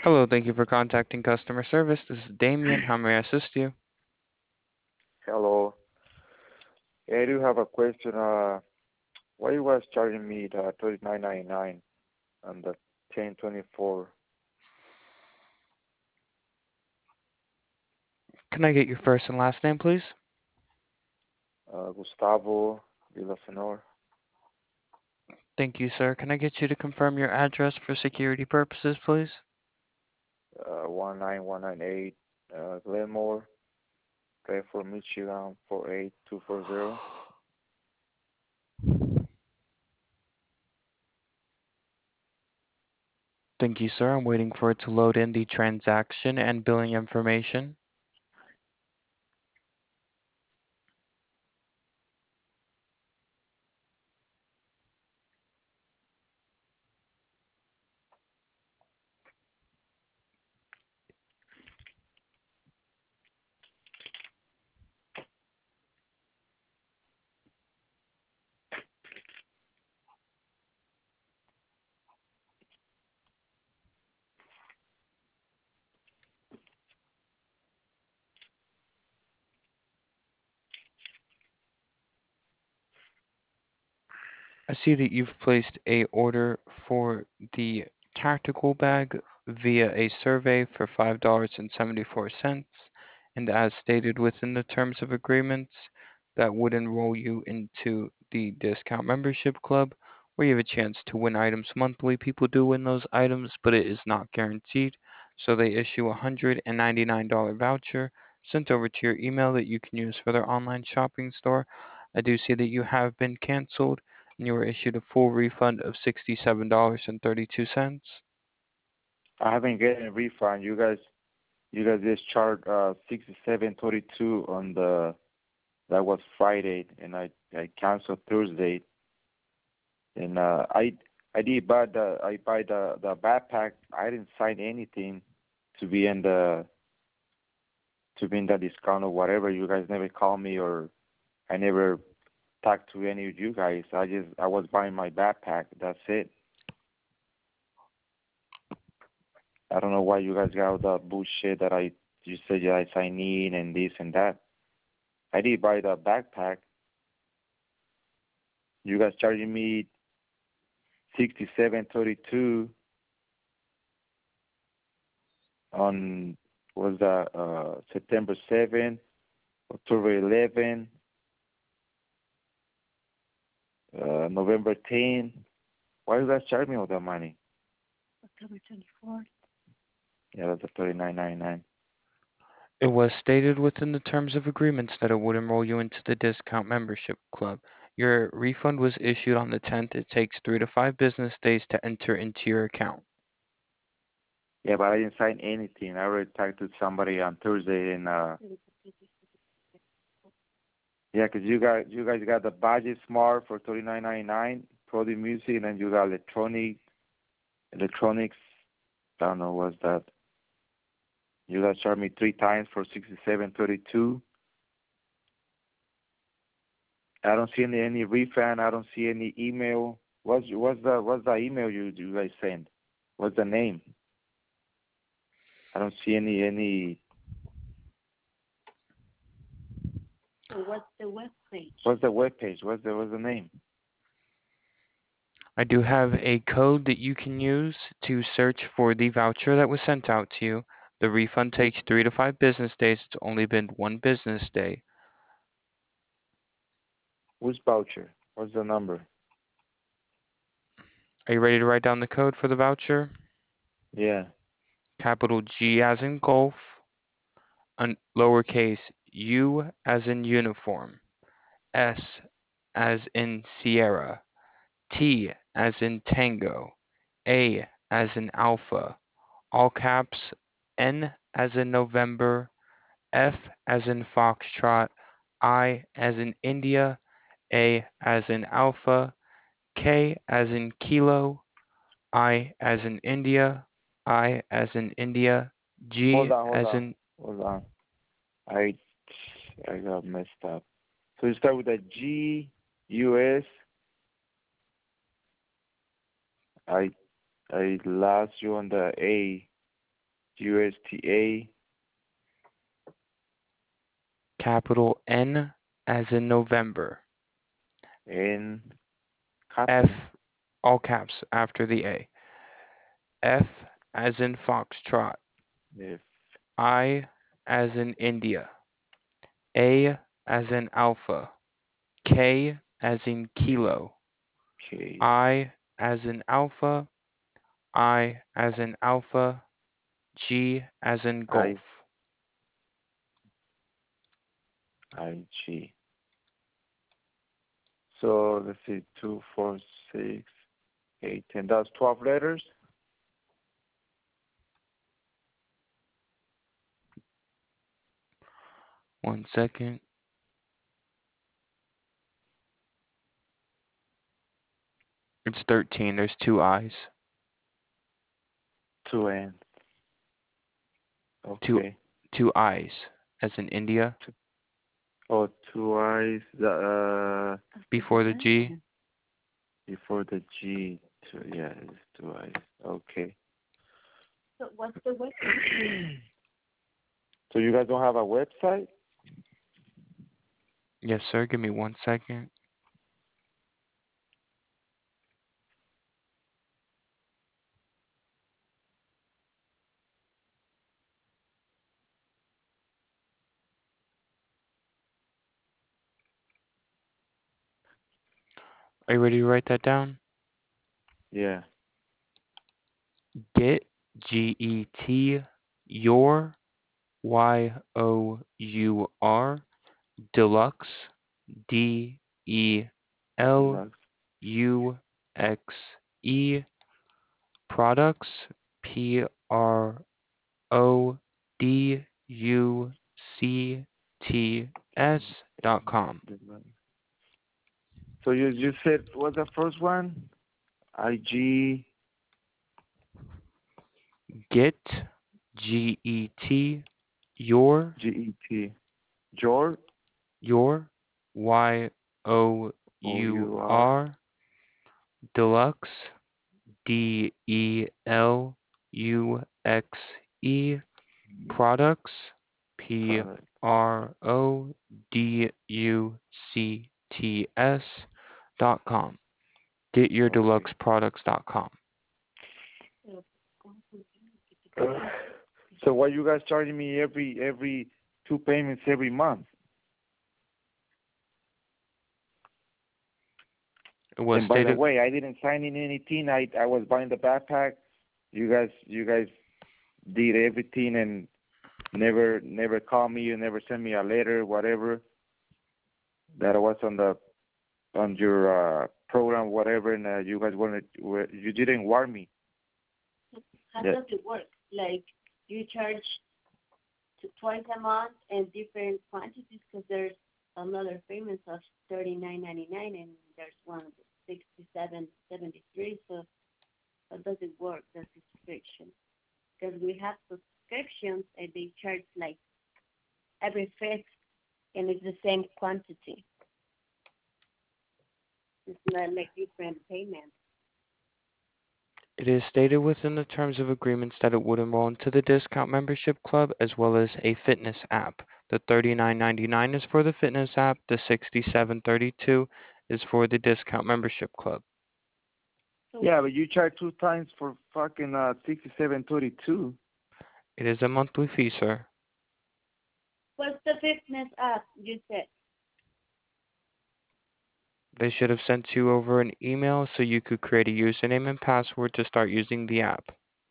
Hello, thank you for contacting customer service. This is Damien. How may I assist you? Hello. I do have a question. Why you guys charging me the 39.99 on the 1024? Can I get your first and last name, please? Gustavo Villasenor, Thank you, sir. Can I get you to confirm your address for security purposes, please? 19198, Glenmore, Bedford, Michigan 48240. Thank you, sir. I'm waiting for it to load in the transaction and billing information. I see that you've placed a order for the tactical bag via a survey for $5.74, and as stated within the terms of agreements, that would enroll you into the discount membership club, where you have a chance to win items monthly. People do win those items, but it is not guaranteed. So they issue a $199 voucher sent over to your email that you can use for their online shopping store. I do see that you have been canceled and you were issued a full refund of $67.32. I haven't getting a refund. You guys just charged 67.32 on that was Friday, and I canceled Thursday. And I buy the backpack. I didn't sign anything to be in the discount or whatever. You guys never call me, or I never talked to any of you guys. I was buying my backpack. That's it. I don't know why you guys got all the bullshit that you said yes I need and this and that. I did buy the backpack. You guys charging me 67.32 on was that September 7th, October 11th, November 10th. Why you guys charge me all that money? October 24th. Yeah, that's the 39.99. It was stated within the terms of agreements that it would enroll you into the discount membership club. Your refund was issued on the 10th. It takes 3 to 5 business days to enter into your account. Yeah, but I didn't sign anything. I already talked to somebody on Thursday, and yeah, 'cause you guys got the Budget Smart for 39.99, Prodi Music, and then you got electronics. I don't know what's that. You guys charged me 3 times for 67.32. I don't see any refund. I don't see any email. What's the email you guys send? What's the name? I don't see any. So what's the web page? What's the web page? What's the name? I do have a code that you can use to search for the voucher that was sent out to you. The refund Which takes 3 to 5 business days. It's only been 1 business day. which voucher? What's the number? Are you ready to write down the code for the voucher? Yeah. Capital G as in golf, lowercase u as in uniform, S as in Sierra, T as in Tango, A as in Alpha, all caps, N as in November, F as in Foxtrot, I as in India, A as in Alpha, K as in Kilo, I as in India, I as in India, Hold G on, hold as on, in hold on. I I got messed up. So you start with a G U S. I I lost you on the A. USTA. capital N as in November, N. F, Capital. all caps after the A, F as in Foxtrot, F. I as in India, A as in Alpha, K as in Kilo, K. I as in Alpha, I as in Alpha, G as in I. Golf. I. G. So let's see, 2, 4, 6, 8, 10. That's 12 letters. One second. It's 13. There's two I's. 2 N. Two Okay. two I's as in India Two, oh, 2 I's. before the G. Before the G. Two, yeah, it's 2 I's. Okay. So what's the website? So you guys don't have a website? Yes, sir. Give me one second. Are you ready to write that down? Yeah. Get GET your YOUR deluxe Deluxe. DELUXE products PRODUCTS.com. Deluxe. So you said what's the first one? IG. Get GET your GET. Jor. your OUR. YOUR deluxe DELUXE products Product. PRODUCTS.com. Okay. GetYourDeluxeProducts.com. So why you guys charging me every two payments every month? It was And by the stated. way, I didn't sign in anything. I was buying the backpack. You guys did everything and never called me. You never sent me a letter, whatever. That was on your program, whatever. And you guys you didn't warn me. How Yeah. does it work? Like you charge twice a month and different quantities because there's another payments of $39.99 and there's one $67.73. So how does it work? The subscription? Because we have subscriptions and they charge like every fifth and it's the same quantity. It's not like different payments. It is stated within the terms of agreements that it would enroll into the discount membership club as well as a fitness app. The $39.99 is for the fitness app. The $67.32 is for the discount membership club. So Yeah, but you charge 2 times for fucking 67.32. It is a monthly fee, sir. what's the fitness app you said? They should have sent you over an email so you could create a username and password to start using the app.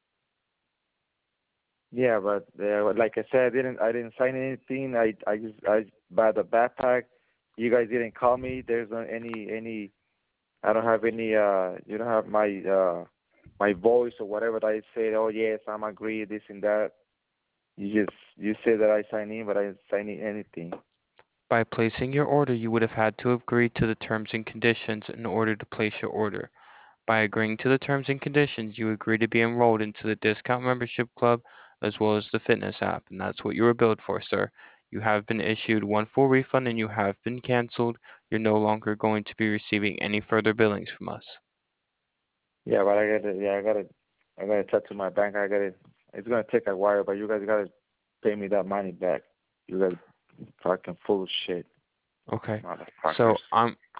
Yeah, but like I said, I didn't sign anything. I bought the backpack. You guys didn't call me. There's not any. I don't have any. You don't have my voice or whatever that I said. Oh yes, I'm agree. This and that. You said that I signed in, but I didn't sign in anything. By placing your order, you would have had to agree to the terms and conditions in order to place your order. By agreeing to the terms and conditions, you agree to be enrolled into the discount membership club as well as the fitness app, and that's what you were billed for, sir. You have been issued one full refund and you have been canceled. You're no longer going to be receiving any further billings from us. Yeah, but I gotta talk to my bank. It's gonna take a while, but you guys gotta pay me that money back. You guys fucking full of shit, Okay. motherfuckers. So